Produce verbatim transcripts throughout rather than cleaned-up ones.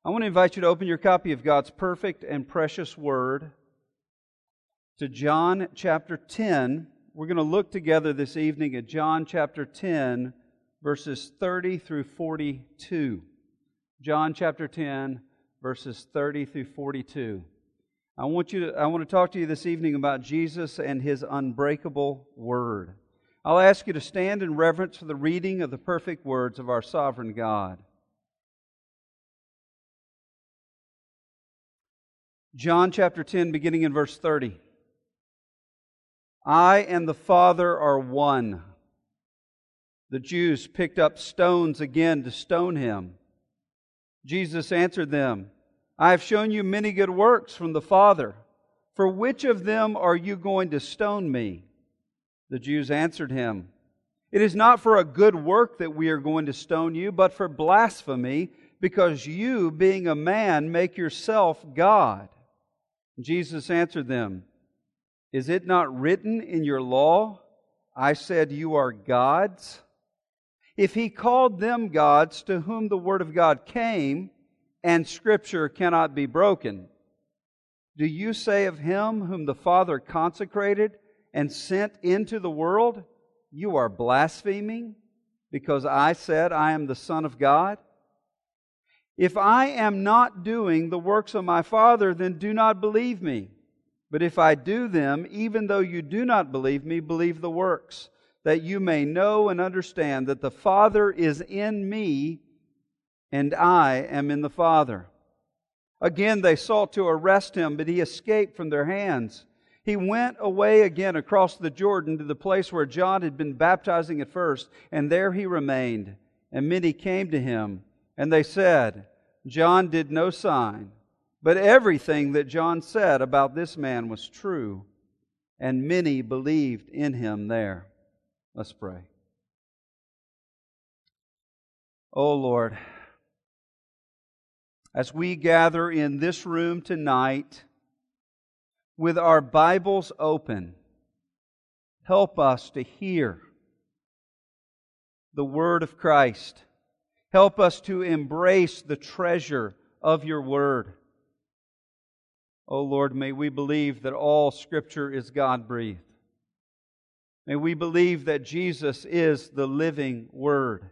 I want to invite you to open your copy of God's perfect and precious Word to John chapter ten. We're going to look together this evening at John chapter ten, verses thirty through forty-two. John chapter ten, verses thirty through forty-two. I want you to, I want to talk to you this evening about Jesus and His unbreakable Word. I'll ask you to stand in reverence for the reading of the perfect words of our sovereign God. John chapter ten, beginning in verse thirty. I and the Father are one. The Jews picked up stones again to stone Him. Jesus answered them, I have shown you many good works from the Father. For which of them are you going to stone me? The Jews answered Him, It is not for a good work that we are going to stone you, but for blasphemy, because you, being a man, make yourself God. Jesus answered them, Is it not written in your law, I said you are gods? If He called them gods to whom the Word of God came, and Scripture cannot be broken, do you say of Him whom the Father consecrated and sent into the world, You are blaspheming, because I said I am the Son of God? If I am not doing the works of my Father, then do not believe me. But if I do them, even though you do not believe me, believe the works, that you may know and understand that the Father is in me, and I am in the Father. Again they sought to arrest Him, but He escaped from their hands. He went away again across the Jordan to the place where John had been baptizing at first, and there He remained. And many came to Him, and they said, John did no sign, but everything that John said about this man was true, and many believed in Him there. Let's pray. Oh Lord, as we gather in this room tonight with our Bibles open, help us to hear the Word of Christ. Help us to embrace the treasure of Your Word. Oh Lord, may we believe that all Scripture is God-breathed. May we believe that Jesus is the living Word.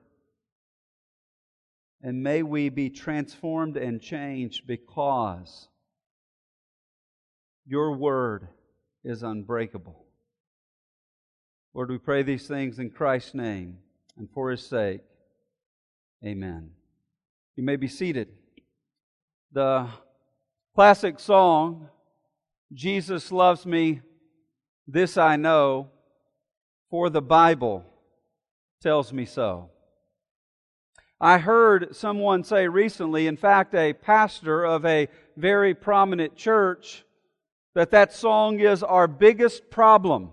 And may we be transformed and changed because Your Word is unbreakable. Lord, we pray these things in Christ's name and for His sake. Amen. You may be seated. The classic song, Jesus Loves Me, This I Know, for the Bible tells me so. I heard someone say recently, in fact a pastor of a very prominent church, that that song is our biggest problem.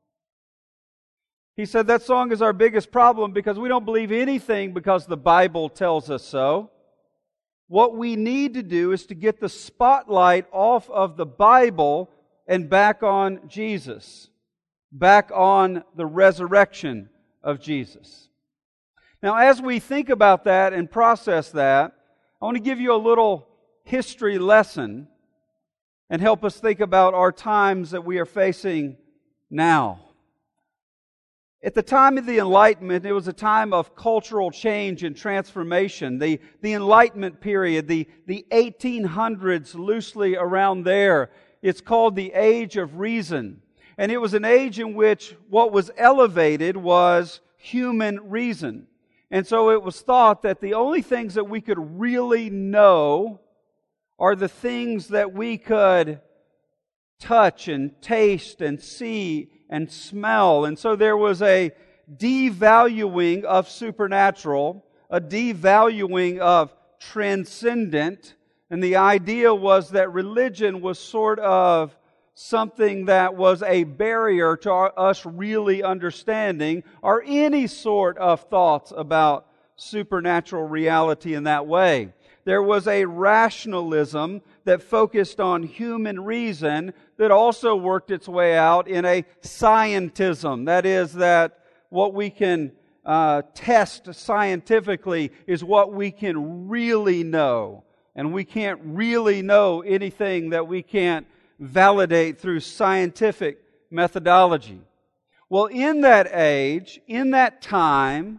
He said that song is our biggest problem because we don't believe anything because the Bible tells us so. What we need to do is to get the spotlight off of the Bible and back on Jesus. Back on the resurrection of Jesus. Now, as we think about that and process that, I want to give you a little history lesson and help us think about our times that we are facing now. At the time of the Enlightenment, it was a time of cultural change and transformation. The, the Enlightenment period, the, the eighteen hundreds, loosely around there, it's called the Age of Reason. And it was an age in which what was elevated was human reason. And so it was thought that the only things that we could really know are the things that we could touch and taste and see and smell. And so there was a devaluing of supernatural, a devaluing of transcendent, and the idea was that religion was sort of something that was a barrier to our, us really understanding or any sort of thoughts about supernatural reality in that way. There was a rationalism that focused on human reason that also worked its way out in a scientism. That is, that what we can uh, test scientifically is what we can really know. and we can't really know anything that we can't validate through scientific methodology. Well, in that age, in that time,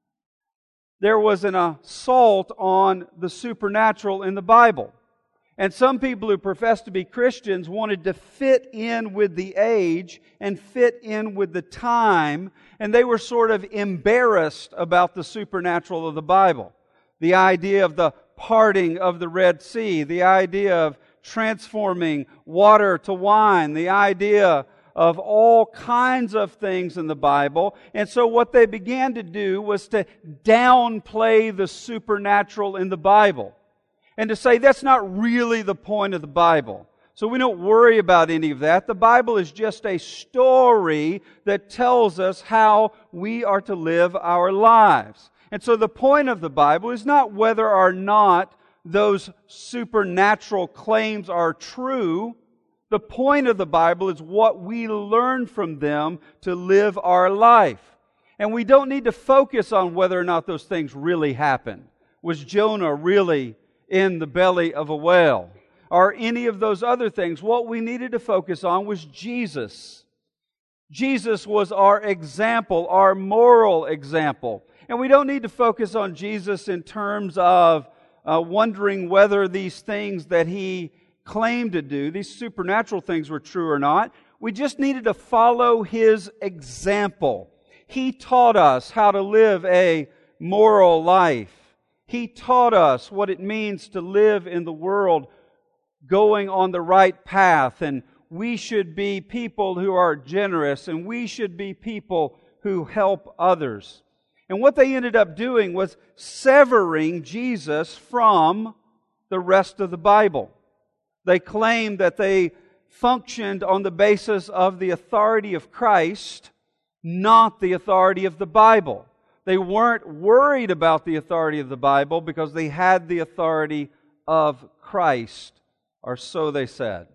there was an assault on the supernatural in the Bible. And some people who profess to be Christians wanted to fit in with the age and fit in with the time, and they were sort of embarrassed about the supernatural of the Bible. The idea of the parting of the Red Sea, the idea of transforming water to wine, the idea of all kinds of things in the Bible. And so what they began to do was to downplay the supernatural in the Bible. And to say that's not really the point of the Bible. So we don't worry about any of that. The Bible is just a story that tells us how we are to live our lives. And so the point of the Bible is not whether or not those supernatural claims are true. The point of the Bible is what we learn from them to live our life. And we don't need to focus on whether or not those things really happened. Was Jonah really in the belly of a whale, or any of those other things? What we needed to focus on was Jesus. Jesus was our example, our moral example. And we don't need to focus on Jesus in terms of uh, wondering whether these things that He claimed to do, these supernatural things, were true or not. We just needed to follow His example. He taught us how to live a moral life. He taught us what it means to live in the world going on the right path, and we should be people who are generous, and we should be people who help others. And what they ended up doing was severing Jesus from the rest of the Bible. They claimed that they functioned on the basis of the authority of Christ, not the authority of the Bible. They weren't worried about the authority of the Bible because they had the authority of Christ, or so they said.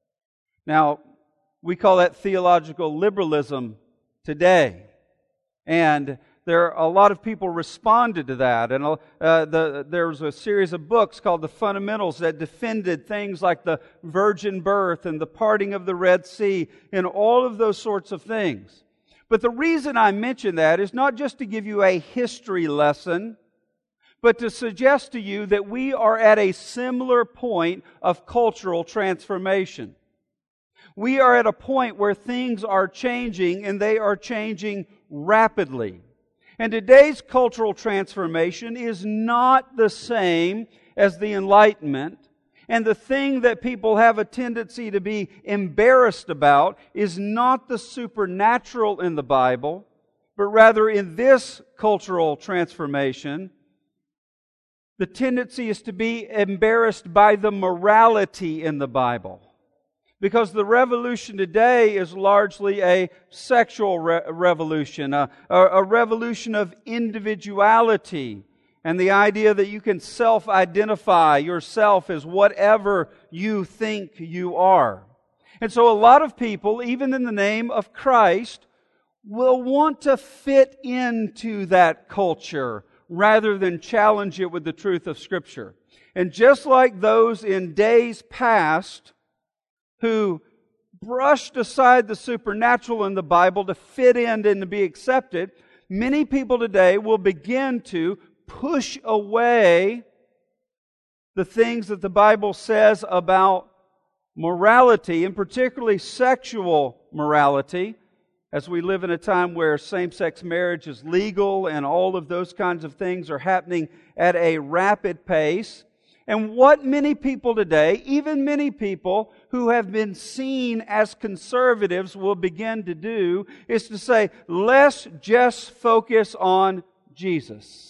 Now, we call that theological liberalism today. And there are a lot of people responded to that. And uh, the, there was a series of books called The Fundamentals that defended things like the virgin birth and the parting of the Red Sea and all of those sorts of things. But the reason I mention that is not just to give you a history lesson, but to suggest to you that we are at a similar point of cultural transformation. We are at a point where things are changing, and they are changing rapidly. And today's cultural transformation is not the same as the Enlightenment. And the thing that people have a tendency to be embarrassed about is not the supernatural in the Bible, but rather in this cultural transformation, the tendency is to be embarrassed by the morality in the Bible. Because the revolution today is largely a sexual re- revolution, a, a, a revolution of individuality, and the idea that you can self-identify yourself as whatever you think you are. And so a lot of people, even in the name of Christ, will want to fit into that culture rather than challenge it with the truth of Scripture. And just like those in days past who brushed aside the supernatural in the Bible to fit in and to be accepted, many people today will begin to push away the things that the Bible says about morality, and particularly sexual morality, as we live in a time where same-sex marriage is legal and all of those kinds of things are happening at a rapid pace. And what many people today, even many people who have been seen as conservatives, will begin to do is to say, let's just focus on Jesus.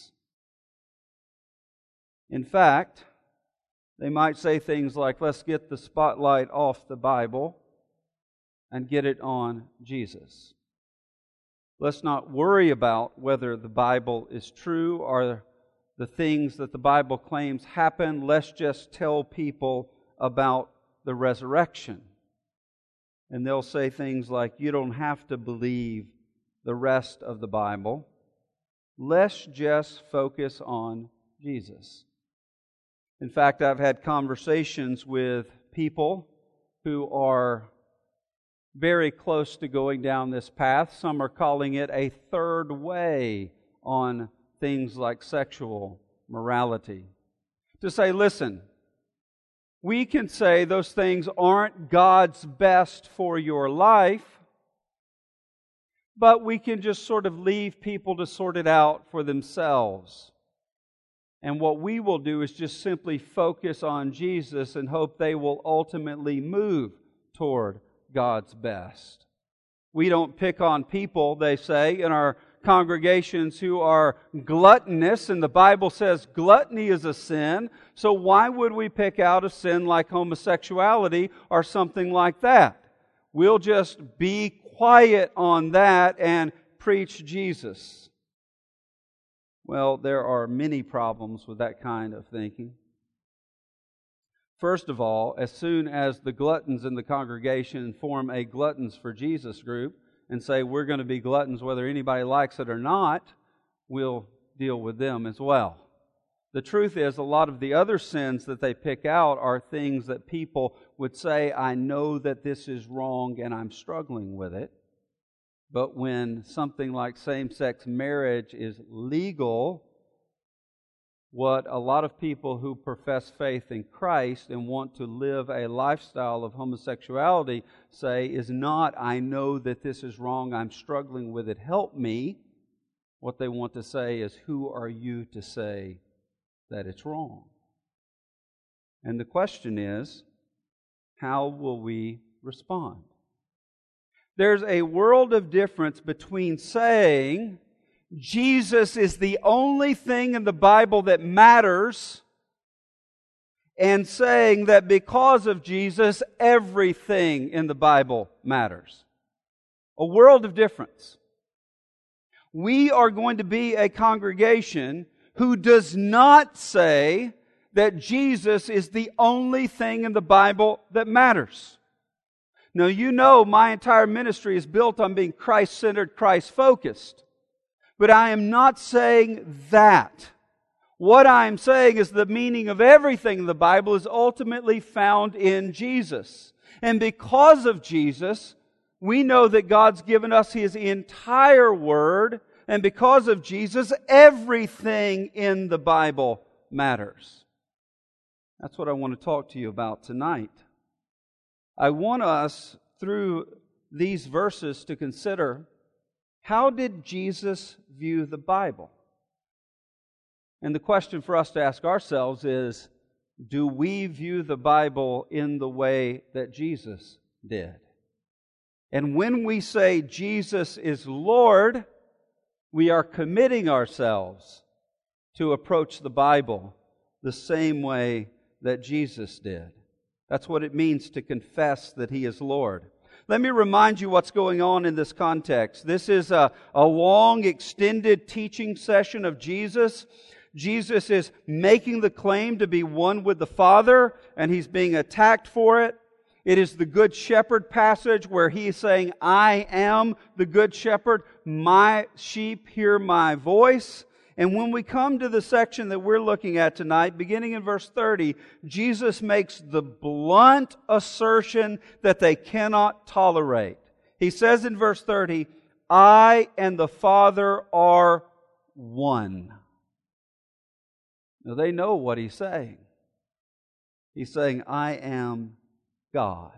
In fact, they might say things like, let's get the spotlight off the Bible and get it on Jesus. Let's not worry about whether the Bible is true or the things that the Bible claims happen. Let's just tell people about the resurrection. And they'll say things like, you don't have to believe the rest of the Bible. Let's just focus on Jesus. In fact, I've had conversations with people who are very close to going down this path. Some are calling it a third way on things like sexual morality. To say, listen, we can say those things aren't God's best for your life, but we can just sort of leave people to sort it out for themselves. And what we will do is just simply focus on Jesus and hope they will ultimately move toward God's best. We don't pick on people, they say, in our congregations who are gluttonous, and the Bible says gluttony is a sin, so why would we pick out a sin like homosexuality or something like that? We'll just be quiet on that and preach Jesus. Well, there are many problems with that kind of thinking. First of all, as soon as the gluttons in the congregation form a Gluttons for Jesus group and say we're going to be gluttons whether anybody likes it or not, we'll deal with them as well. The truth is, a lot of the other sins that they pick out are things that people would say, I know that this is wrong and I'm struggling with it. But when something like same-sex marriage is legal, what a lot of people who profess faith in Christ and want to live a lifestyle of homosexuality say is not, I know that this is wrong, I'm struggling with it, help me. What they want to say is, who are you to say that it's wrong? And the question is, how will we respond? There's a world of difference between saying Jesus is the only thing in the Bible that matters and saying that because of Jesus, everything in the Bible matters. A world of difference. We are going to be a congregation who does not say that Jesus is the only thing in the Bible that matters. Now, you know my entire ministry is built on being Christ-centered, Christ-focused. But I am not saying that. What I am saying is the meaning of everything in the Bible is ultimately found in Jesus. And because of Jesus, we know that God's given us His entire Word. And because of Jesus, everything in the Bible matters. That's what I want to talk to you about tonight. I want us, through these verses, to consider, how did Jesus view the Bible? And the question for us to ask ourselves is, do we view the Bible in the way that Jesus did? And when we say Jesus is Lord, we are committing ourselves to approach the Bible the same way that Jesus did. That's what it means to confess that He is Lord. Let me remind you what's going on in this context. This is a, a long, extended teaching session of Jesus. Jesus is making the claim to be one with the Father, and He's being attacked for it. It is the Good Shepherd passage where He is saying, I am the Good Shepherd. My sheep hear my voice. And when we come to the section that we're looking at tonight, beginning in verse thirty, Jesus makes the blunt assertion that they cannot tolerate. He says in verse thirty, I and the Father are one. Now they know what He's saying. He's saying, I am God.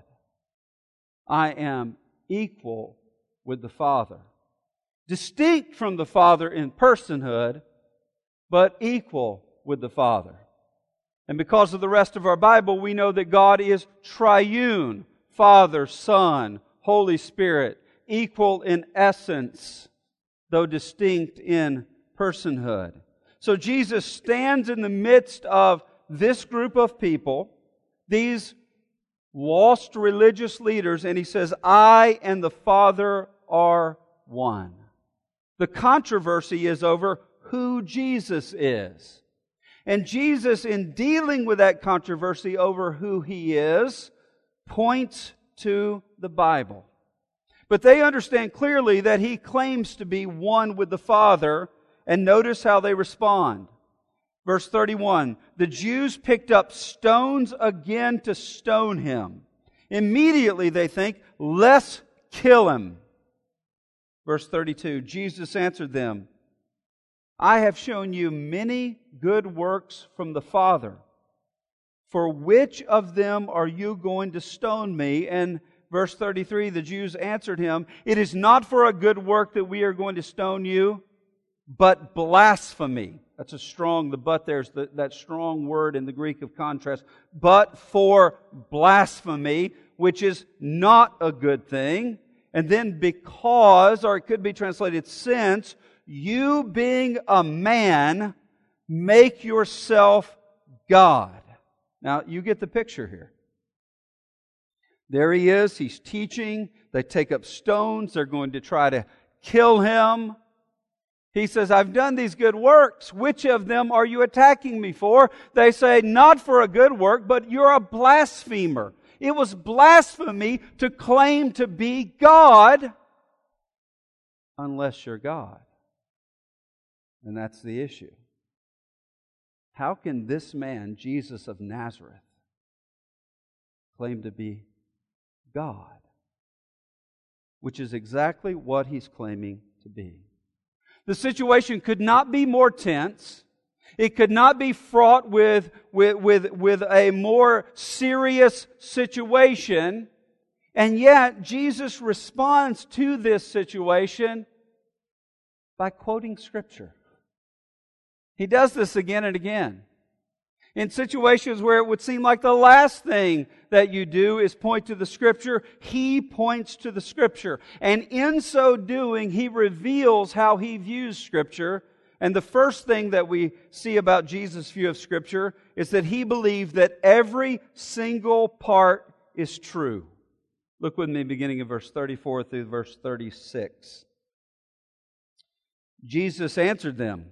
I am equal with the Father. Distinct from the Father in personhood, but equal with the Father. And because of the rest of our Bible, we know that God is triune, Father, Son, Holy Spirit, equal in essence, though distinct in personhood. So Jesus stands in the midst of this group of people, these lost religious leaders, and He says, I and the Father are one. The controversy is over who Jesus is. And Jesus, in dealing with that controversy over who He is, points to the Bible. But they understand clearly that He claims to be one with the Father, and notice how they respond. Verse thirty-one, the Jews picked up stones again to stone him. Immediately they think, let's kill him. Verse thirty-two, Jesus answered them, I have shown you many good works from the Father. For which of them are you going to stone me? And verse thirty-three, the Jews answered him, it is not for a good work that we are going to stone you, but blasphemy. That's a strong, the but there's the, that strong word in the Greek of contrast. But for blasphemy, which is not a good thing. And then because, or it could be translated since, you being a man, make yourself God. Now, you get the picture here. There he is, he's teaching. They take up stones, they're going to try to kill him. He says, I've done these good works. Which of them are you attacking me for? They say, not for a good work, but you're a blasphemer. It was blasphemy to claim to be God unless you're God. And that's the issue. How can this man, Jesus of Nazareth, claim to be God? Which is exactly what he's claiming to be. The situation could not be more tense. It could not be fraught with, with, with, with a more serious situation. And yet, Jesus responds to this situation by quoting Scripture. He does this again and again. In situations where it would seem like the last thing that you do is point to the Scripture, He points to the Scripture. And in so doing, He reveals how He views Scripture. And the first thing that we see about Jesus' view of Scripture is that He believed that every single part is true. Look with me beginning in verse thirty-four through verse thirty-six. Jesus answered them,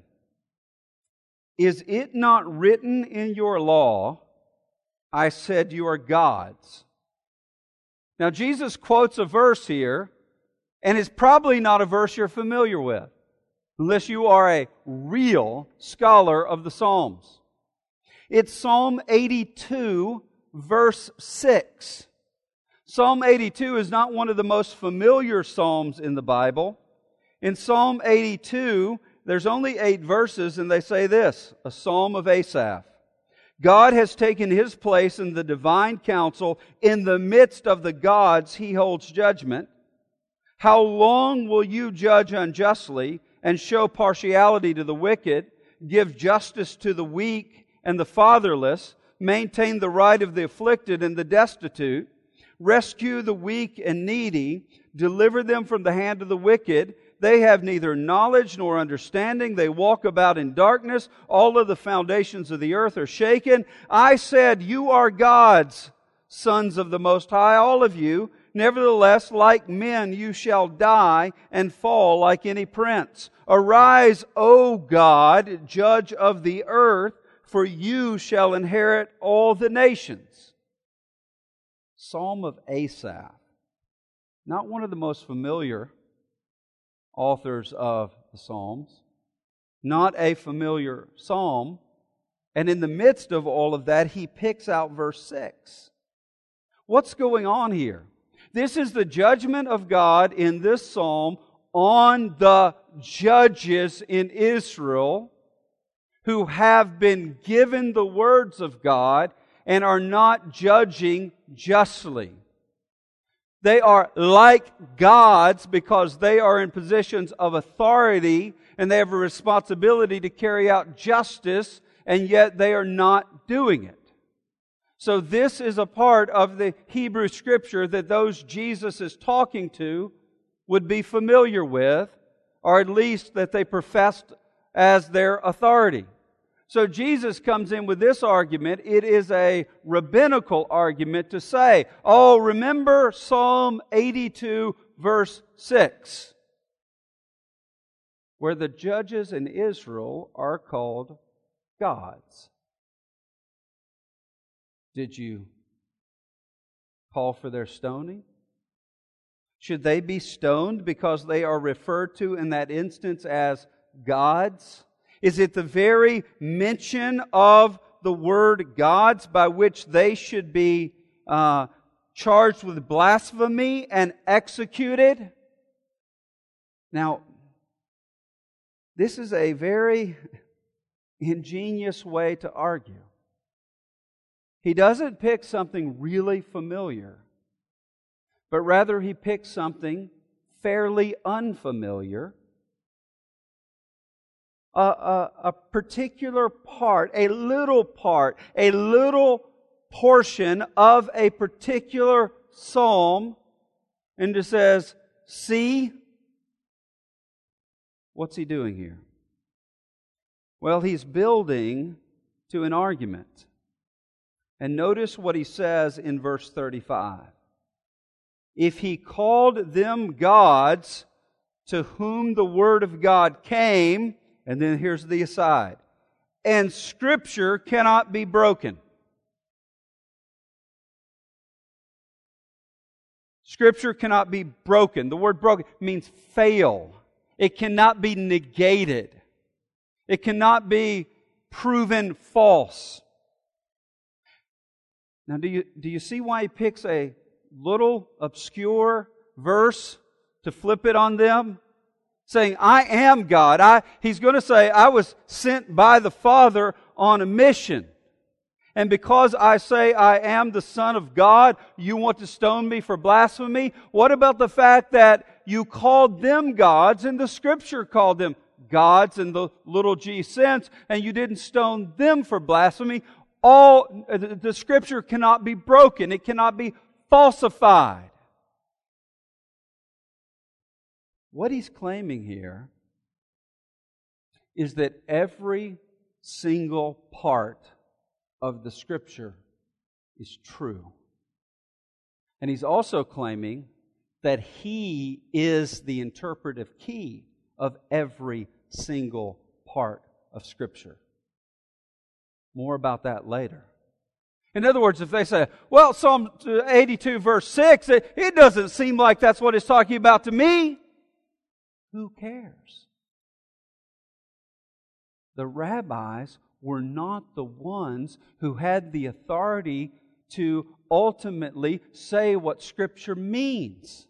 is it not written in your law, I said you are gods? Now Jesus quotes a verse here, and it's probably not a verse you're familiar with, unless you are a real scholar of the Psalms. It's Psalm eighty-two, verse six. Psalm eighty-two is not one of the most familiar psalms in the Bible. In Psalm eighty-two, there's only eight verses, and they say this, a psalm of Asaph. God has taken His place in the divine council. In the midst of the gods, He holds judgment. How long will you judge unjustly and show partiality to the wicked, give justice to the weak and the fatherless, maintain the right of the afflicted and the destitute, rescue the weak and needy, deliver them from the hand of the wicked? They have neither knowledge nor understanding. They walk about in darkness. All of the foundations of the earth are shaken. I said, you are gods, sons of the Most High, all of you. Nevertheless, like men, you shall die and fall like any prince. Arise, O God, judge of the earth, for you shall inherit all the nations. Psalm of Asaph. Not one of the most familiar authors of the Psalms, not a familiar psalm, and in the midst of all of that, he picks out verse six. What's going on here? This is the judgment of God in this psalm on the judges in Israel who have been given the words of God and are not judging justly. They are like gods because they are in positions of authority and they have a responsibility to carry out justice, and yet they are not doing it. So this is a part of the Hebrew Scripture that those Jesus is talking to would be familiar with, or at least that they professed as their authority. So Jesus comes in with this argument. It is a rabbinical argument to say, oh, remember Psalm eighty-two, verse six, where the judges in Israel are called gods. Did you call for their stoning? Should they be stoned because they are referred to in that instance as gods? Is it the very mention of the word gods by which they should be uh, charged with blasphemy and executed? Now, this is a very ingenious way to argue. He doesn't pick something really familiar, but rather he picks something fairly unfamiliar. A, a, a particular part, a little part, a little portion of a particular psalm, and just says, see, what's he doing here? Well, he's building to an argument. And notice what he says in verse thirty-five. If he called them gods to whom the word of God came, and then here's the aside, and Scripture cannot be broken. Scripture cannot be broken. The word broken means fail. It cannot be negated. It cannot be proven false. Now, do you, do you see why he picks a little obscure verse to flip it on them? Saying, I am God. I, he's going to say, I was sent by the Father on a mission. And because I say I am the Son of God, you want to stone me for blasphemy? What about the fact that you called them gods and the Scripture called them gods in the little g sense, and you didn't stone them for blasphemy? All the Scripture cannot be broken. It cannot be falsified. What he's claiming here is that every single part of the Scripture is true. And he's also claiming that he is the interpretive key of every single part of Scripture. More about that later. In other words, if they say, well, Psalm eighty-two verse six, it, it doesn't seem like that's what it's talking about to me. Who cares? The rabbis were not the ones who had the authority to ultimately say what Scripture means.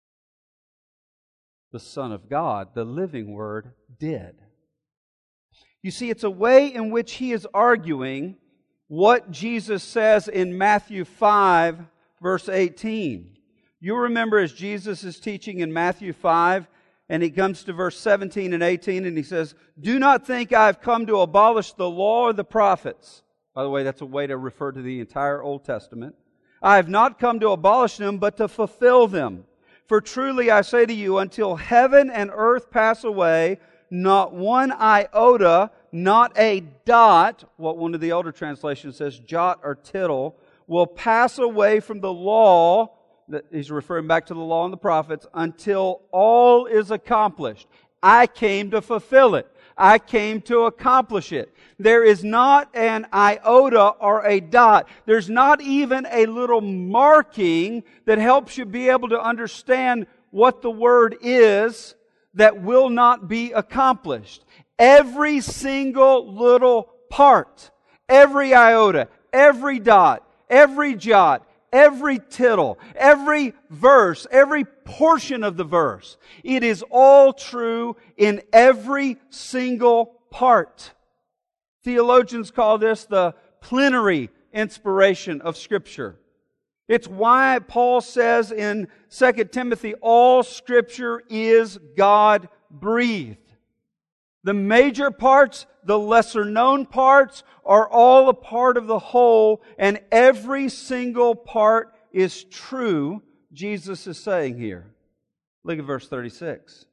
The Son of God, the living Word, did. You see, it's a way in which he is arguing what Jesus says in Matthew five, verse eighteen. You remember as Jesus is teaching in Matthew five, and he comes to verse seventeen and eighteen, and he says, do not think I have come to abolish the law or the prophets. By the way, that's a way to refer to the entire Old Testament. I have not come to abolish them, but to fulfill them. For truly I say to you, until heaven and earth pass away, not one iota, not a dot, what one of the older translations says, jot or tittle, will pass away from the law, that he's referring back to the law and the prophets, until all is accomplished. I came to fulfill it. I came to accomplish it. There is not an iota or a dot. There's not even a little marking that helps you be able to understand what the word is that will not be accomplished. Every single little part, every iota, every dot, every jot, every tittle, every verse, every portion of the verse, it is all true in every single part. Theologians call this the plenary inspiration of Scripture. It's why Paul says in Second Timothy, all Scripture is God-breathed. The major parts, the lesser known parts, are all a part of the whole, and every single part is true, Jesus is saying here. Look at verse thirty-six.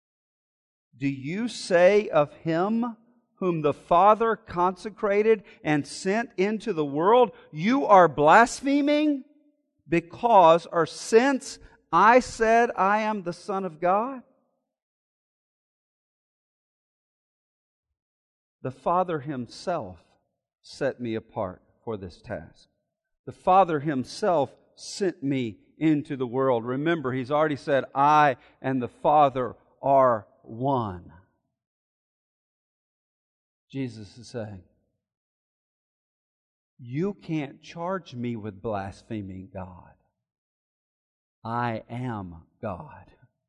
Do you say of Him whom the Father consecrated and sent into the world, you are blaspheming? Because, or since I said I am the Son of God? The Father Himself set me apart for this task. The Father Himself sent me into the world. Remember, He's already said, I and the Father are one. Jesus is saying, you can't charge me with blaspheming God. I am God.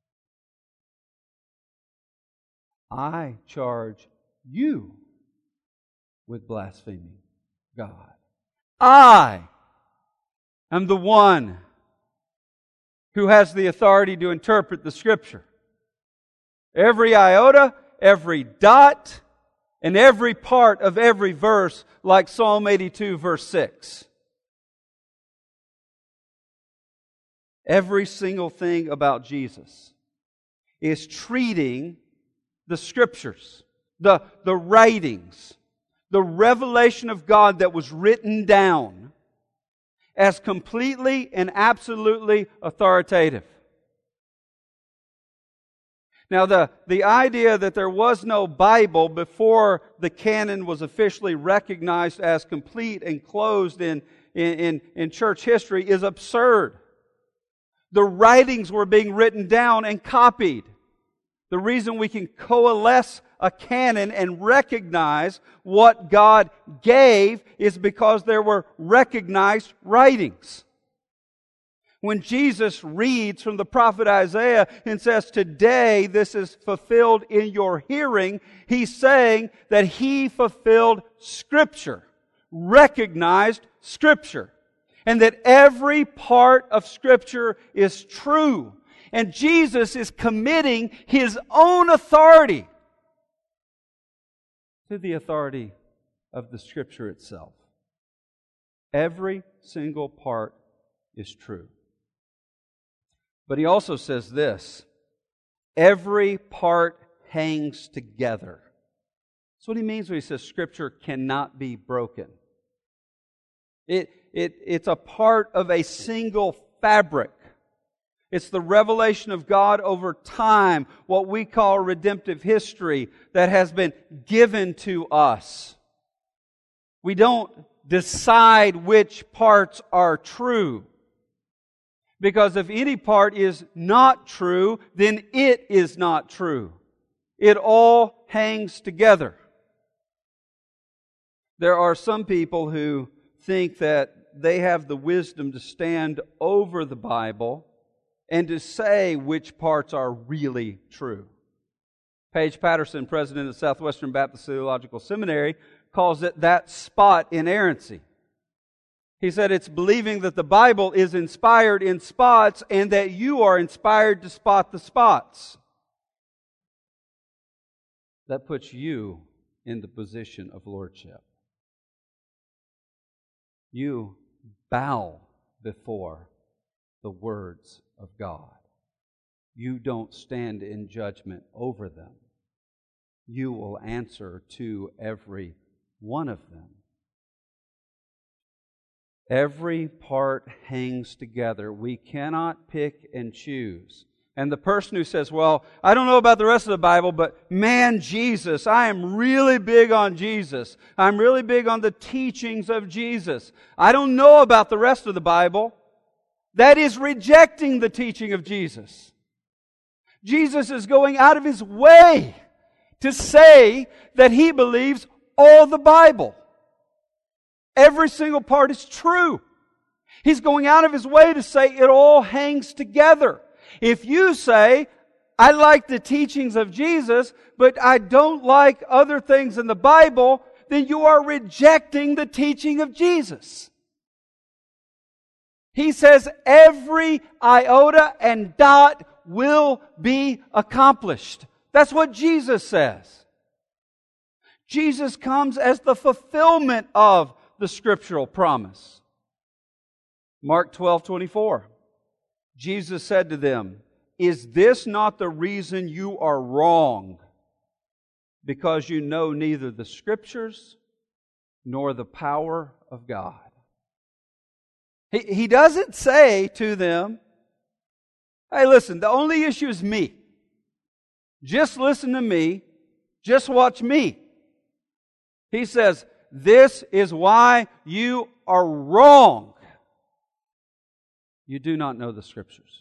I charge you with blaspheming God. I am the one who has the authority to interpret the Scripture. Every iota, every dot, and every part of every verse, like Psalm eighty-two, verse six. Every single thing about Jesus is treating the Scriptures, the, the writings, the revelation of God that was written down as completely and absolutely authoritative. Now, the, the idea that there was no Bible before the canon was officially recognized as complete and closed in, in, in, in church history is absurd. The writings were being written down and copied. The reason we can coalesce a canon and recognize what God gave is because there were recognized writings. When Jesus reads from the prophet Isaiah and says, "Today this is fulfilled in your hearing," He's saying that He fulfilled Scripture, recognized Scripture, and that every part of Scripture is true. And Jesus is committing His own authority to the authority of the Scripture itself. Every single part is true. But He also says this, every part hangs together. That's what He means when He says Scripture cannot be broken. It, it, it's a part of a single fabric. It's the revelation of God over time, what we call redemptive history, that has been given to us. We don't decide which parts are true. Because if any part is not true, then it is not true. It all hangs together. There are some people who think that they have the wisdom to stand over the Bible and to say which parts are really true. Paige Patterson, president of Southwestern Baptist Theological Seminary, calls it that spot inerrancy. He said it's believing that the Bible is inspired in spots and that you are inspired to spot the spots. That puts you in the position of lordship. You bow before the words of God. You don't stand in judgment over them. You will answer to every one of them. Every part hangs together. We cannot pick and choose. And the person who says, well, I don't know about the rest of the Bible, but man, Jesus, I am really big on Jesus. I'm really big on the teachings of Jesus. I don't know about the rest of the Bible. That is rejecting the teaching of Jesus. Jesus is going out of His way to say that He believes all the Bible. Every single part is true. He's going out of His way to say it all hangs together. If you say, I like the teachings of Jesus, but I don't like other things in the Bible, then you are rejecting the teaching of Jesus. He says every iota and dot will be accomplished. That's what Jesus says. Jesus comes as the fulfillment of the scriptural promise. Mark twelve twenty-four. Jesus said to them, "Is this not the reason you are wrong? Because you know neither the Scriptures nor the power of God." He, he doesn't say to them, hey, listen, the only issue is me. Just listen to me. Just watch me. He says, this is why you are wrong. You do not know the Scriptures.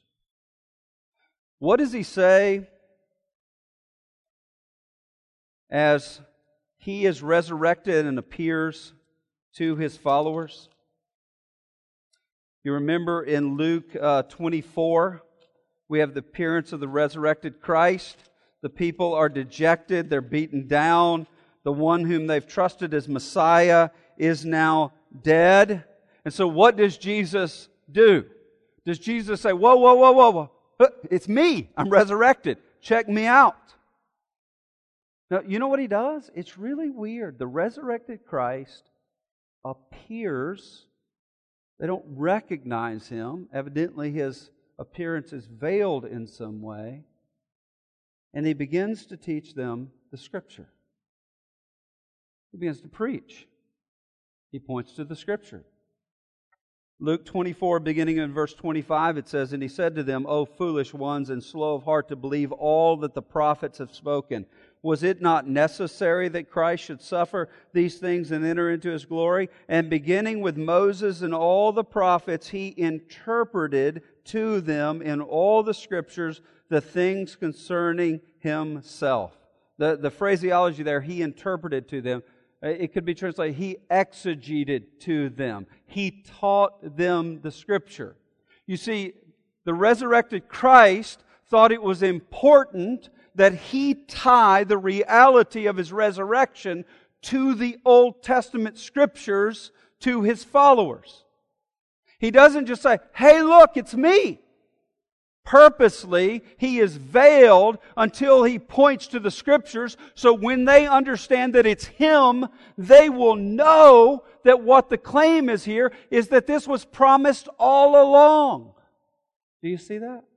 What does He say as He is resurrected and appears to His followers. You remember in Luke uh, twenty-four, we have the appearance of the resurrected Christ. The people are dejected, they're beaten down. The one whom they've trusted as Messiah is now dead. And so what does Jesus do? Does Jesus say, whoa, whoa, whoa, whoa, whoa, it's me, I'm resurrected, check me out? Now, you know what He does? It's really weird. The resurrected Christ appears. They don't recognize Him. Evidently, His appearance is veiled in some way. And He begins to teach them the Scripture. He begins to preach. He points to the Scripture. Luke twenty-four, beginning in verse twenty-five, it says, "And He said to them, O foolish ones, and slow of heart to believe all that the prophets have spoken. Was it not necessary that Christ should suffer these things and enter into His glory? And beginning with Moses and all the prophets, He interpreted to them in all the Scriptures the things concerning Himself." The, the phraseology there, He interpreted to them. It could be translated, He exegeted to them. He taught them the Scripture. You see, the resurrected Christ thought it was important that He tie the reality of His resurrection to the Old Testament Scriptures to His followers. He doesn't just say, hey, look, it's me. Purposely, He is veiled until He points to the Scriptures, so when they understand that it's Him, they will know that what the claim is here is that this was promised all along. Do you see that?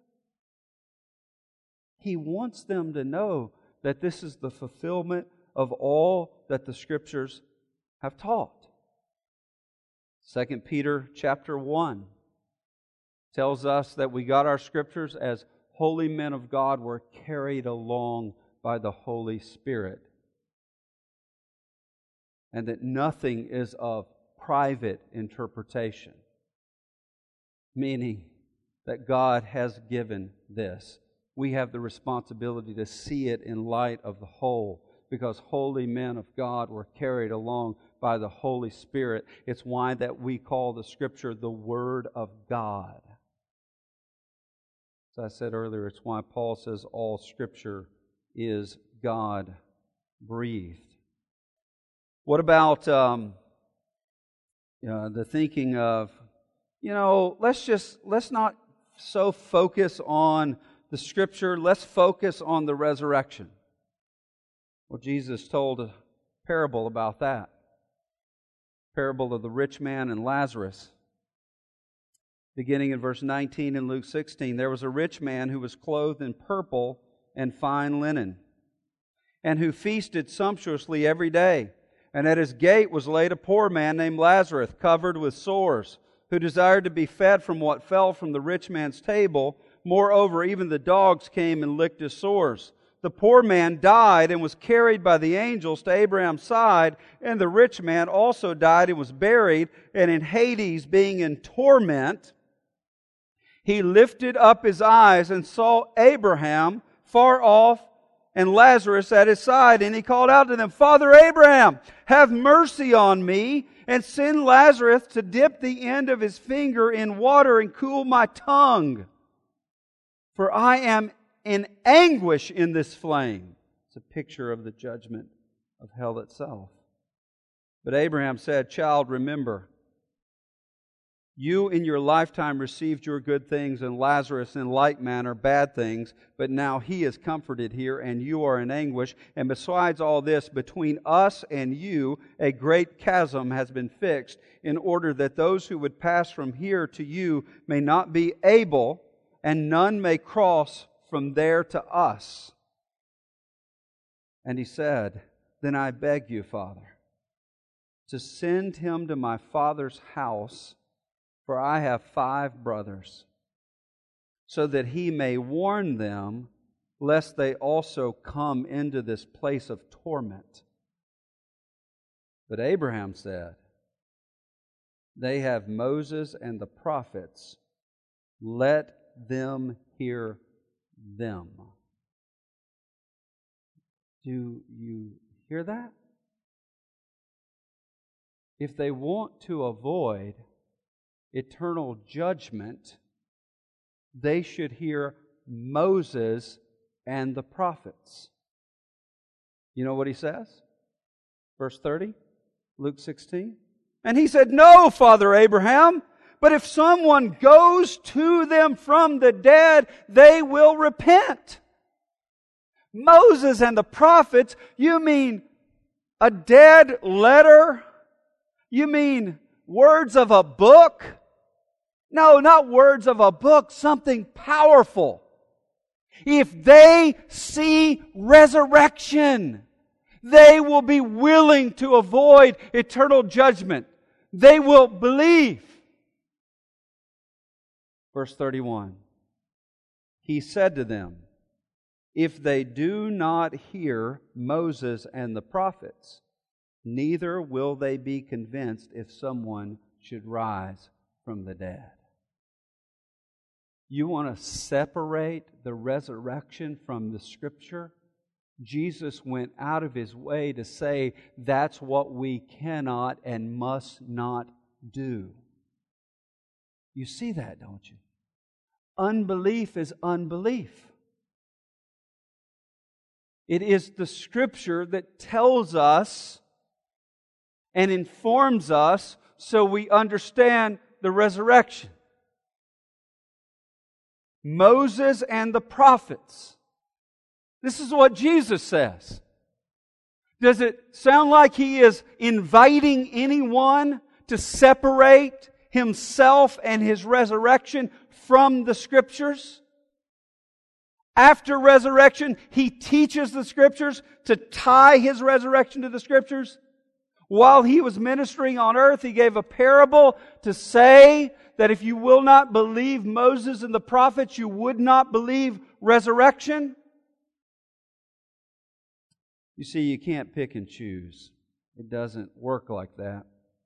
He wants them to know that this is the fulfillment of all that the Scriptures have taught. Second Peter chapter one tells us that we got our Scriptures as holy men of God were carried along by the Holy Spirit. And that nothing is of private interpretation. Meaning that God has given this. We have the responsibility to see it in light of the whole, because holy men of God were carried along by the Holy Spirit. It's why that we call the Scripture the Word of God. As I said earlier, it's why Paul says all Scripture is God-breathed. What about um, you know, the thinking of, you know, let's just, let's not so focus on the Scripture, let's focus on the resurrection. Well, Jesus told a parable about that. Parable of the rich man and Lazarus. Beginning in verse nineteen in Luke sixteen, there was a rich man who was clothed in purple and fine linen, and who feasted sumptuously every day. And at his gate was laid a poor man named Lazarus, covered with sores, who desired to be fed from what fell from the rich man's table. Moreover, even the dogs came and licked his sores. The poor man died and was carried by the angels to Abraham's side, and the rich man also died and was buried, and in Hades, being in torment, he lifted up his eyes and saw Abraham far off and Lazarus at his side. And he called out to them, Father Abraham, have mercy on me, and send Lazarus to dip the end of his finger in water and cool my tongue. For I am in anguish in this flame. It's a picture of the judgment of hell itself. But Abraham said, Child, remember, you in your lifetime received your good things, and Lazarus in like manner bad things, but now he is comforted here, and you are in anguish. And besides all this, between us and you a great chasm has been fixed, in order that those who would pass from here to you may not be able, and none may cross from there to us. And he said, Then I beg you, Father, to send him to my father's house, for I have five brothers, so that he may warn them, lest they also come into this place of torment. But Abraham said, They have Moses and the prophets. Let them hear them. Do you hear that? if they want to avoid eternal judgment, they should hear Moses and the prophets. You know what he says? Verse thirty, Luke sixteen. And he said, "No, Father Abraham, but if someone goes to them from the dead, they will repent." Moses and the prophets, you mean a dead letter? You mean words of a book? No, not words of a book, something powerful. If they see resurrection, they will be willing to avoid eternal judgment. They will believe. Verse thirty-one. He said to them, "If they do not hear Moses and the prophets, neither will they be convinced if someone should rise from the dead." You want to separate the resurrection from the Scripture? Jesus went out of His way to say that's what we cannot and must not do. You see that, don't you? Unbelief is unbelief. It is the Scripture that tells us and informs us so we understand the resurrection. Moses and the prophets. This is what Jesus says. Does it sound like He is inviting anyone to separate Himself and His resurrection from the Scriptures? After resurrection, He teaches the Scriptures to tie His resurrection to the Scriptures. While He was ministering on earth, He gave a parable to say that if you will not believe Moses and the prophets, you would not believe resurrection. You see, you can't pick and choose. It doesn't work like that.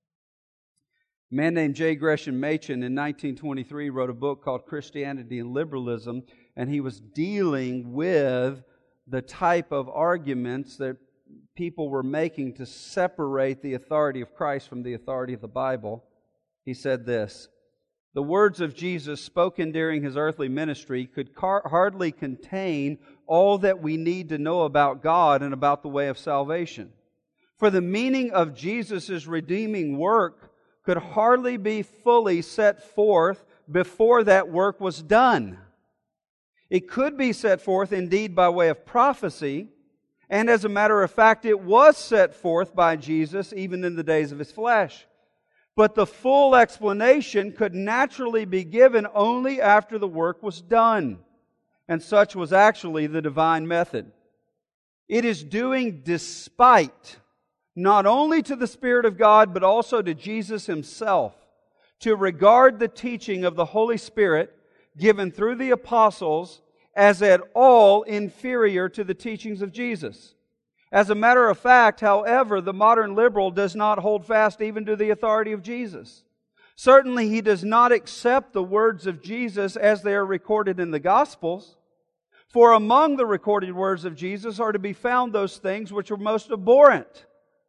A man named J. Gresham Machen in nineteen twenty-three wrote a book called Christianity and Liberalism, and he was dealing with the type of arguments that people were making to separate the authority of Christ from the authority of the Bible. He said this: "The words of Jesus spoken during His earthly ministry could car- hardly contain all that we need to know about God and about the way of salvation. For the meaning of Jesus' redeeming work could hardly be fully set forth before that work was done. It could be set forth indeed by way of prophecy, and as a matter of fact, it was set forth by Jesus even in the days of His flesh. But the full explanation could naturally be given only after the work was done. And such was actually the divine method. It is doing despite not only to the Spirit of God, but also to Jesus Himself, to regard the teaching of the Holy Spirit given through the apostles as at all inferior to the teachings of Jesus. As a matter of fact, however, the modern liberal does not hold fast even to the authority of Jesus. Certainly he does not accept the words of Jesus as they are recorded in the Gospels. For among the recorded words of Jesus are to be found those things which are most abhorrent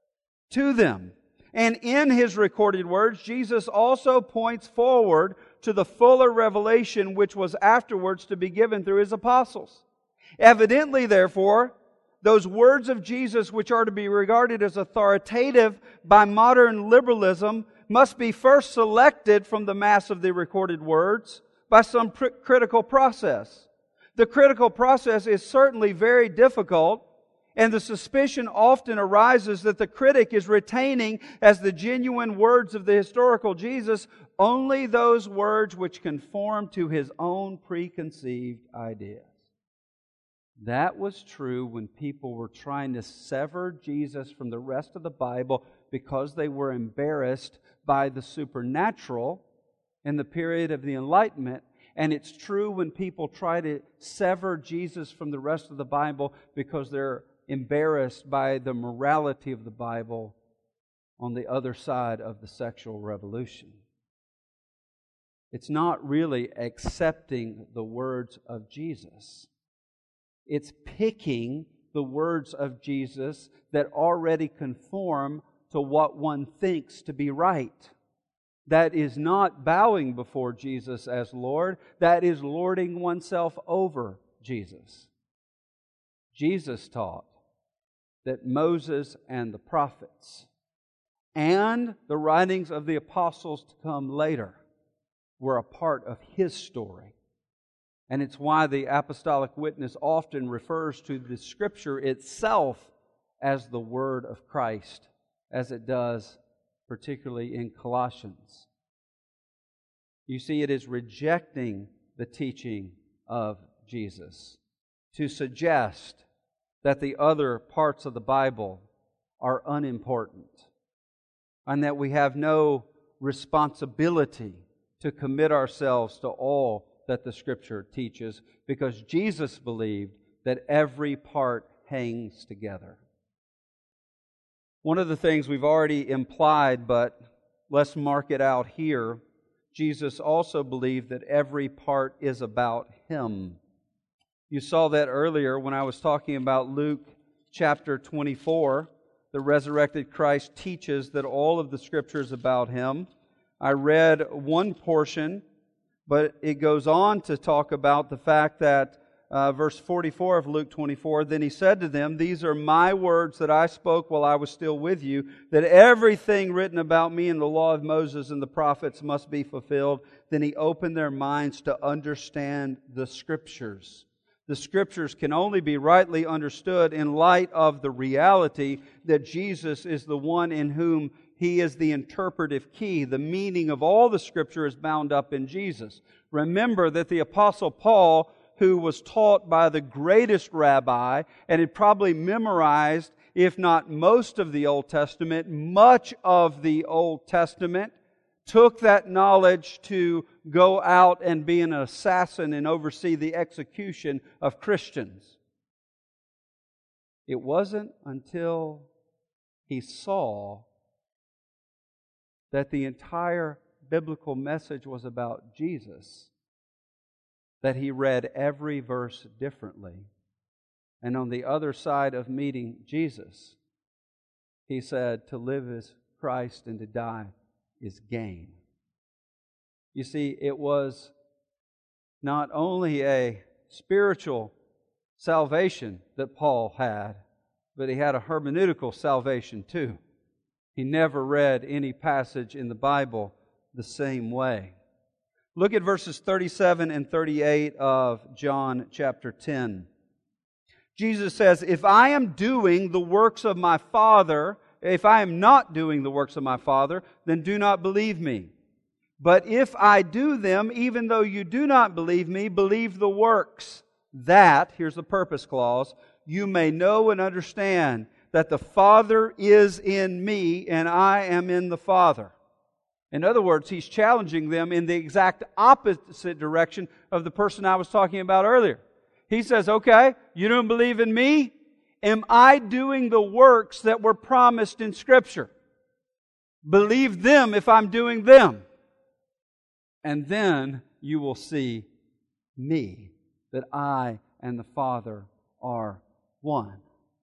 to them. And in His recorded words, Jesus also points forward to the fuller revelation which was afterwards to be given through His apostles. Evidently, therefore, those words of Jesus which are to be regarded as authoritative by modern liberalism must be first selected from the mass of the recorded words by some pr- critical process. The critical process is certainly very difficult, and the suspicion often arises that the critic is retaining as the genuine words of the historical Jesus only those words which conform to his own preconceived ideas. That was true when people were trying to sever Jesus from the rest of the Bible because they were embarrassed by the supernatural in the period of the Enlightenment. And it's true when people try to sever Jesus from the rest of the Bible because they're embarrassed by the morality of the Bible on the other side of the sexual revolution. It's not really accepting the words of Jesus. It's picking the words of Jesus that already conform to what one thinks to be right. That is not bowing before Jesus as Lord. That is lording oneself over Jesus. Jesus taught that Moses and the prophets and the writings of the apostles to come later were a part of His story. And it's why the apostolic witness often refers to the Scripture itself as the Word of Christ, as it does particularly in Colossians. You see, it is rejecting the teaching of Jesus to suggest that the other parts of the Bible are unimportant and that we have no responsibility to commit ourselves to all that the Scripture teaches, because Jesus believed that every part hangs together. One of the things we've already implied, but let's mark it out here, Jesus also believed that every part is about Him. You saw that earlier when I was talking about Luke chapter twenty-four. The resurrected Christ teaches that all of the Scripture is about Him. I read one portion, but it goes on to talk about the fact that Uh, verse forty-four of Luke twenty-four, then He said to them, these are my words that I spoke while I was still with you, that everything written about me in the law of Moses and the prophets must be fulfilled. Then He opened their minds to understand the Scriptures. The Scriptures can only be rightly understood in light of the reality that Jesus is the one in whom He is the interpretive key. The meaning of all the Scripture is bound up in Jesus. Remember that the Apostle Paul, who was taught by the greatest rabbi and had probably memorized, if not most of the Old Testament, much of the Old Testament, took that knowledge to go out and be an assassin and oversee the execution of Christians. It wasn't until he saw that the entire biblical message was about Jesus that he read every verse differently. And on the other side of meeting Jesus, he said, to live is Christ and to die is gain. You see, it was not only a spiritual salvation that Paul had, but he had a hermeneutical salvation too. He never read any passage in the Bible the same way. Look at verses thirty-seven and thirty-eight of John chapter ten. Jesus says, if I am doing the works of my Father, if I am not doing the works of my Father, then do not believe me. But if I do them, even though you do not believe me, believe the works, that, here's the purpose clause, you may know and understand that the Father is in me and I am in the Father. In other words, he's challenging them in the exact opposite direction of the person I was talking about earlier. He says, okay, you don't believe in me? Am I doing the works that were promised in Scripture? Believe them if I'm doing them. And then you will see me, that I and the Father are one.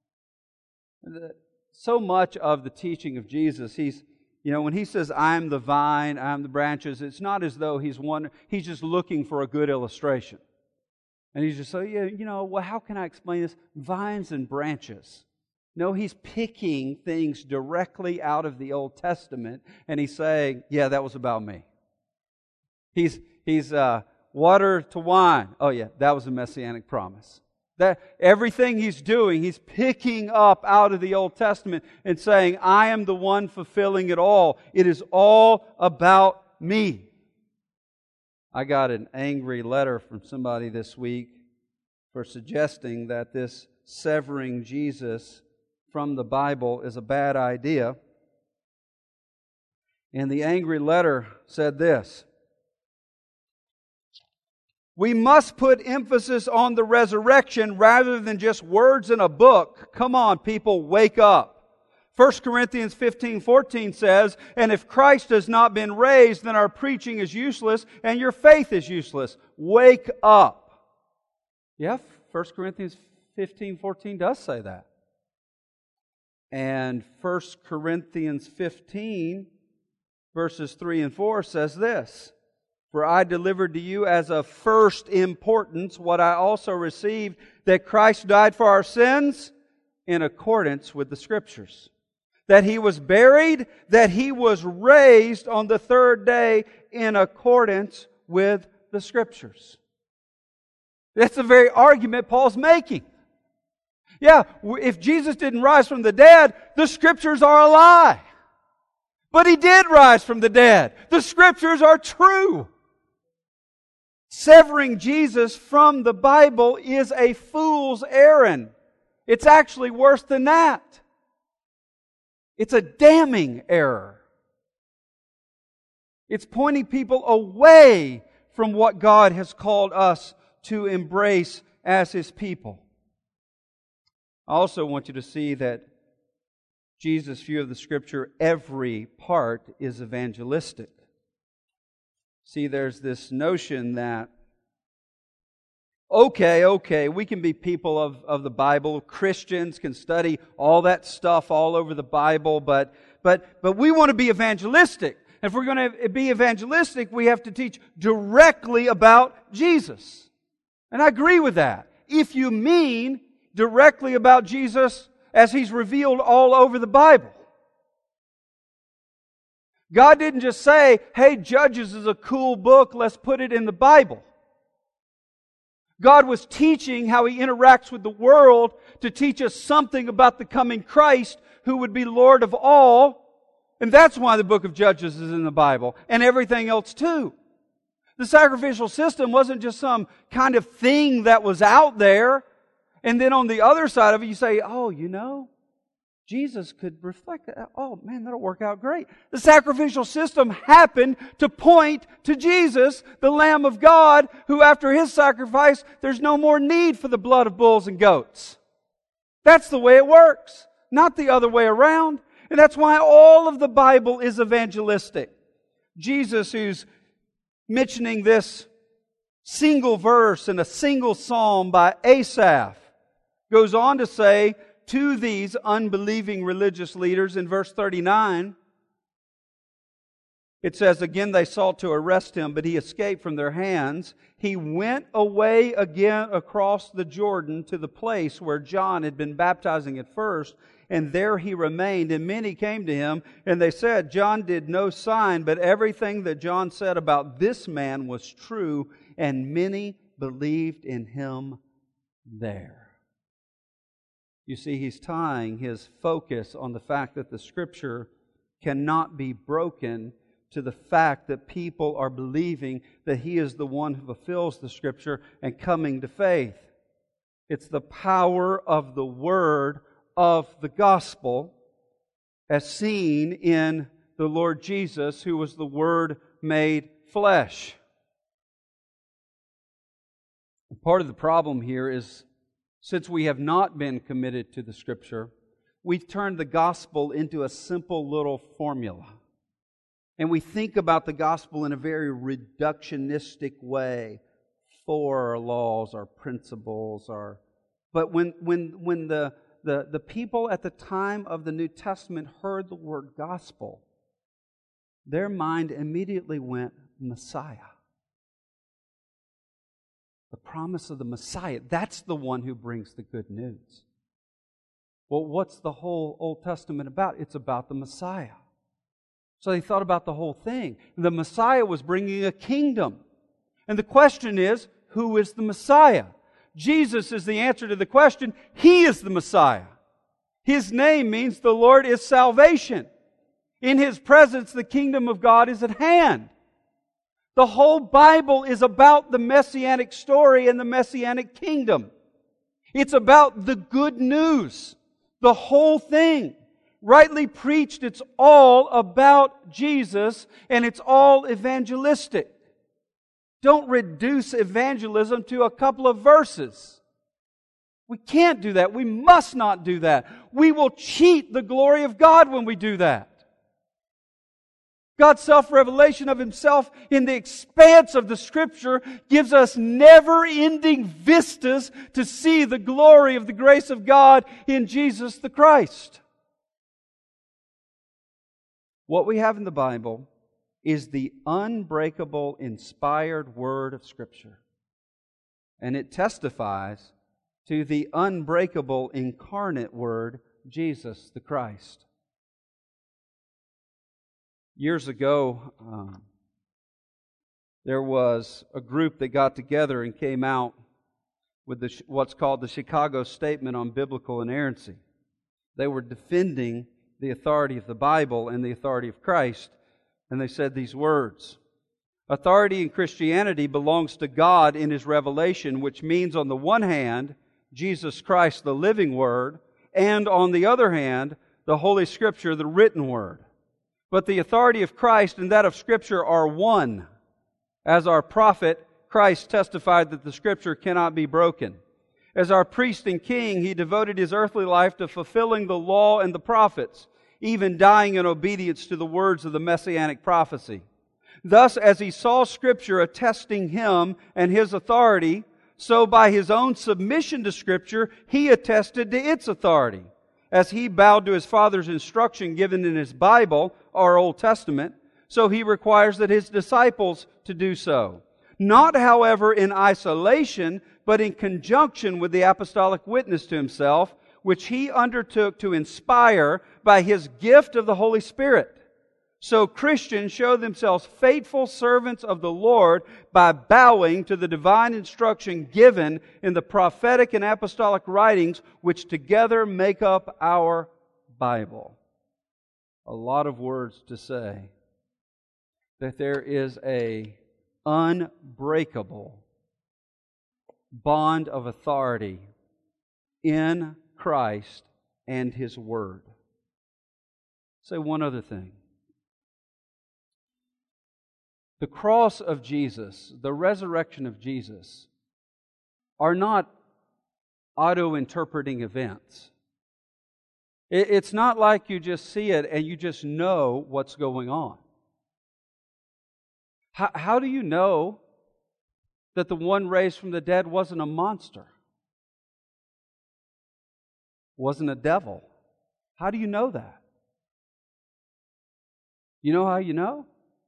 So much of the teaching of Jesus, he's You know, when He says, I'm the vine, I'm the branches, it's not as though He's one, He's just looking for a good illustration. And He's just saying, yeah, you know, well, how can I explain this? Vines and branches. No, He's picking things directly out of the Old Testament, and He's saying, yeah, that was about me. He's, he's uh, water to wine. Oh yeah, that was a messianic promise. That everything He's doing, He's picking up out of the Old Testament and saying, I am the one fulfilling it all. It is all about me. I got an angry letter from somebody this week for suggesting that this severing Jesus from the Bible is a bad idea. And the angry letter said this: we must put emphasis on the resurrection rather than just words in a book. Come on, people, wake up. First Corinthians fifteen fourteen says, and if Christ has not been raised, then our preaching is useless and your faith is useless. Wake up. Yeah, First Corinthians fifteen fourteen does say that. And First Corinthians fifteen, verses three and four says this, "For I delivered to you as of first importance what I also received, that Christ died for our sins in accordance with the Scriptures. That He was buried, that He was raised on the third day in accordance with the Scriptures." That's the very argument Paul's making. Yeah, if Jesus didn't rise from the dead, the Scriptures are a lie. But He did rise from the dead. The Scriptures are true. Severing Jesus from the Bible is a fool's errand. It's actually worse than that. It's a damning error. It's pointing people away from what God has called us to embrace as His people. I also want you to see that Jesus' view of the Scripture, every part is evangelistic. See, there's this notion that, okay, okay, we can be people of, of the Bible. Christians can study all that stuff all over the Bible, but, but, but we want to be evangelistic. If we're going to be evangelistic, we have to teach directly about Jesus. And I agree with that. If you mean directly about Jesus as He's revealed all over the Bible. God didn't just say, hey, Judges is a cool book, let's put it in the Bible. God was teaching how He interacts with the world to teach us something about the coming Christ who would be Lord of all. And that's why the book of Judges is in the Bible, and everything else too. The sacrificial system wasn't just some kind of thing that was out there. And then on the other side of it, you say, oh, you know, Jesus could reflect that. Oh, man, that'll work out great. The sacrificial system happened to point to Jesus, the Lamb of God, who after His sacrifice, there's no more need for the blood of bulls and goats. That's the way it works, not the other way around. And that's why all of the Bible is evangelistic. Jesus, who's mentioning this single verse in a single psalm by Asaph, goes on to say to these unbelieving religious leaders in verse thirty-nine, it says, "Again they sought to arrest Him, but He escaped from their hands. He went away again across the Jordan to the place where John had been baptizing at first, and there He remained. And many came to Him, and they said, John did no sign, but everything that John said about this man was true, and many believed in Him there." You see, he's tying his focus on the fact that the Scripture cannot be broken to the fact that people are believing that He is the one who fulfills the Scripture and coming to faith. It's the power of the Word of the Gospel as seen in the Lord Jesus, who was the Word made flesh. Part of the problem here is, since we have not been committed to the Scripture, we've turned the gospel into a simple little formula. And we think about the gospel in a very reductionistic way. Four laws or principles are... But when, when, when the, the, the people at the time of the New Testament heard the word gospel, their mind immediately went, Messiah. The promise of the Messiah. That's the one who brings the good news. Well, what's the whole Old Testament about? It's about the Messiah. So they thought about the whole thing. The Messiah was bringing a kingdom. And the question is, who is the Messiah? Jesus is the answer to the question. He is the Messiah. His name means the Lord is salvation. In His presence, the kingdom of God is at hand. The whole Bible is about the Messianic story and the Messianic kingdom. It's about the good news. The whole thing. Rightly preached, it's all about Jesus, and it's all evangelistic. Don't reduce evangelism to a couple of verses. We can't do that. We must not do that. We will cheat the glory of God when we do that. God's self-revelation of Himself in the expanse of the Scripture gives us never-ending vistas to see the glory of the grace of God in Jesus the Christ. What we have in the Bible is the unbreakable, inspired Word of Scripture. And it testifies to the unbreakable, incarnate Word, Jesus the Christ. Years ago, um, there was a group that got together and came out with the, what's called the Chicago Statement on Biblical Inerrancy. They were defending the authority of the Bible and the authority of Christ, and they said these words: authority in Christianity belongs to God in His revelation, which means on the one hand, Jesus Christ, the living Word, and on the other hand, the Holy Scripture, the written Word. But the authority of Christ and that of Scripture are one. As our prophet, Christ testified that the Scripture cannot be broken. As our priest and king, He devoted His earthly life to fulfilling the law and the prophets, even dying in obedience to the words of the Messianic prophecy. Thus, as He saw Scripture attesting Him and His authority, so by His own submission to Scripture, He attested to its authority. As He bowed to His Father's instruction given in His Bible, our Old Testament, so He requires that His disciples to do so. Not, however, in isolation, but in conjunction with the apostolic witness to Himself, which He undertook to inspire by His gift of the Holy Spirit. So Christians show themselves faithful servants of the Lord by bowing to the divine instruction given in the prophetic and apostolic writings, which together make up our Bible. A lot of words to say that there is a unbreakable bond of authority in Christ and His Word. Say one other thing. The cross of Jesus, the resurrection of Jesus, are not auto-interpreting events. It's not like you just see it and you just know what's going on. How, how do you know that the one raised from the dead wasn't a monster? Wasn't a devil? How do you know that? You know how you know?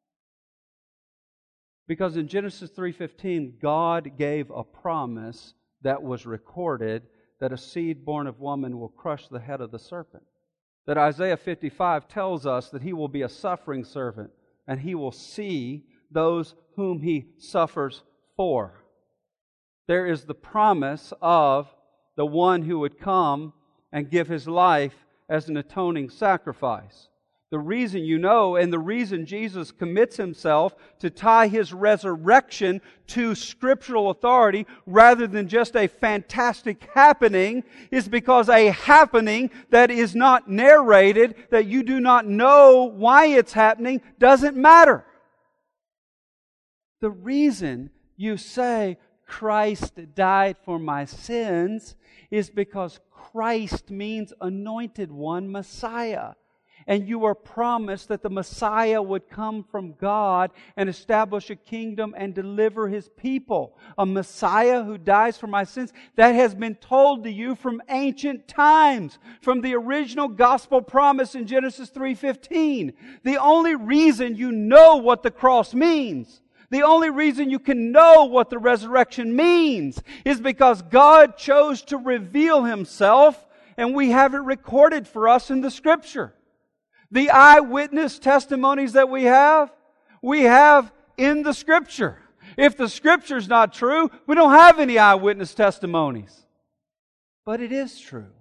Because in Genesis three fifteen, God gave a promise that was recorded that a seed born of woman will crush the head of the serpent. That Isaiah fifty-five tells us that He will be a suffering servant and He will see those whom He suffers for. There is the promise of the one who would come and give His life as an atoning sacrifice. The reason you know, and the reason Jesus commits Himself to tie His resurrection to scriptural authority rather than just a fantastic happening, is because a happening that is not narrated, that you do not know why it's happening, doesn't matter. The reason you say, Christ died for my sins, is because Christ means anointed one, Messiah. And you are promised that the Messiah would come from God and establish a kingdom and deliver His people. A Messiah who dies for my sins. That has been told to you from ancient times, from the original gospel promise in Genesis three fifteen. The only reason you know what the cross means, the only reason you can know what the resurrection means, is because God chose to reveal Himself, and we have it recorded for us in the Scripture. The eyewitness testimonies that we have, we have in the Scripture. If the Scripture's not true, we don't have any eyewitness testimonies. But it is true.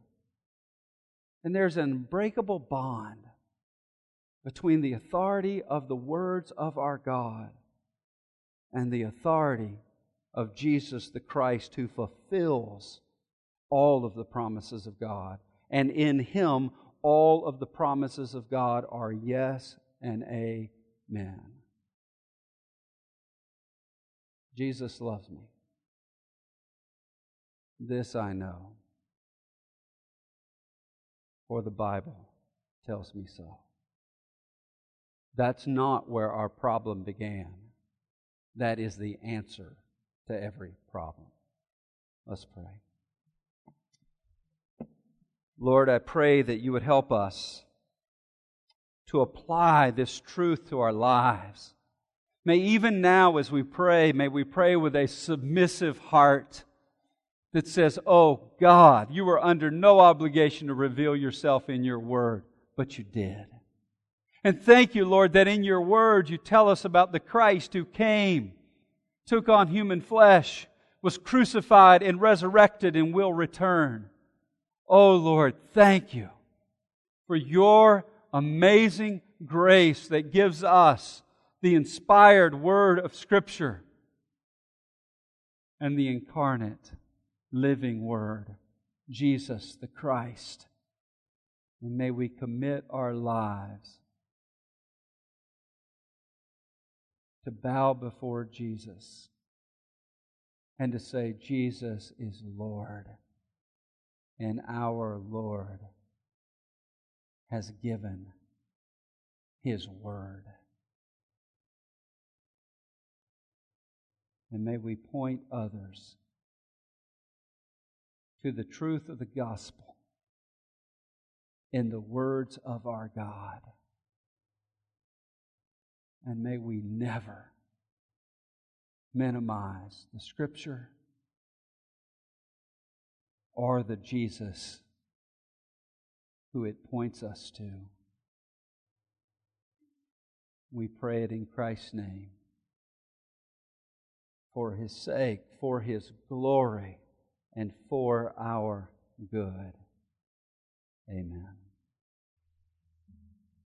And there's an unbreakable bond between the authority of the words of our God and the authority of Jesus the Christ, who fulfills all of the promises of God. And in Him, all of the promises of God are yes and amen. Jesus loves me. This I know, for the Bible tells me so. That's not where our problem began. That is the answer to every problem. Let's pray. Lord, I pray that You would help us to apply this truth to our lives. May even now as we pray, may we pray with a submissive heart that says, oh God, you are under no obligation to reveal yourself in your Word, but you did. And thank you, Lord, that in your Word you tell us about the Christ who came, took on human flesh, was crucified and resurrected and will return. Oh Lord, thank you for your amazing grace that gives us the inspired Word of Scripture and the incarnate, living Word, Jesus the Christ. And may we commit our lives to bow before Jesus and to say, Jesus is Lord, and our Lord has given His Word. And may we point others to the truth of the gospel in the words of our God. And may we never minimize the Scripture or the Jesus who it points us to. We pray it in Christ's name, for His sake, for His glory, and for our good. Amen.